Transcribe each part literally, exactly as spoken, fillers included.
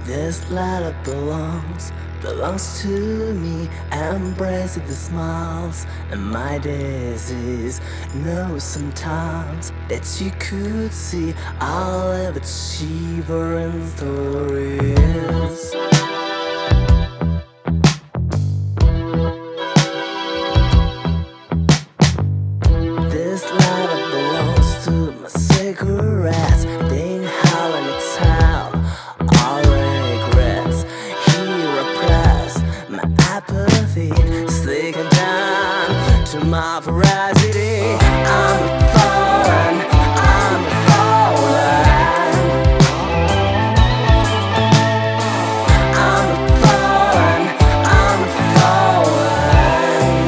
This letter belongs, belongs to me. Embrace the smiles and my daisies. Know sometimes that you could see I'll live achiever in stories. This letter belongs to my cigarettes. They inhale and exhale all regrets. He repressed my apathy, sticking down to my veracity. I'm a fallen, I'm a fallen. I'm a fallen, I'm a fallen.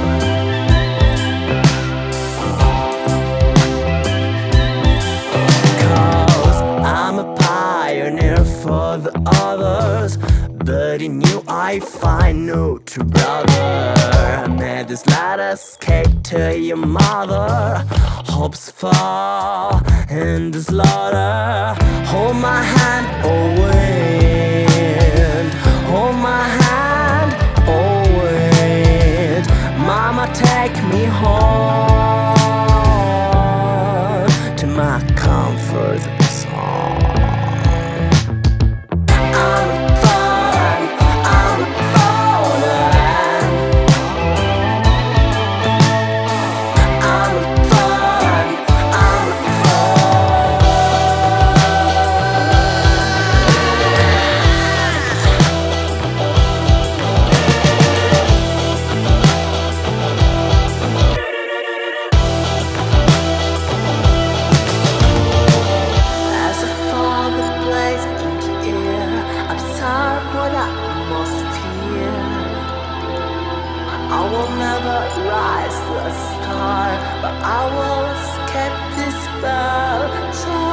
Cause I'm a pioneer for the others, but in you I find no true brother. I made this letter escape to your mother. Hopes fall in the slaughter. Hold my hand, oh wind. Hold my hand, oh wind. Mama, take me home to my comfort zone. I'm a fallen, I'm a fallen. I'm a fallen, I'm a As I fall the blaze into air, I'm sorry for that atmosphere. I will never rise to a star, but I will escape this spell.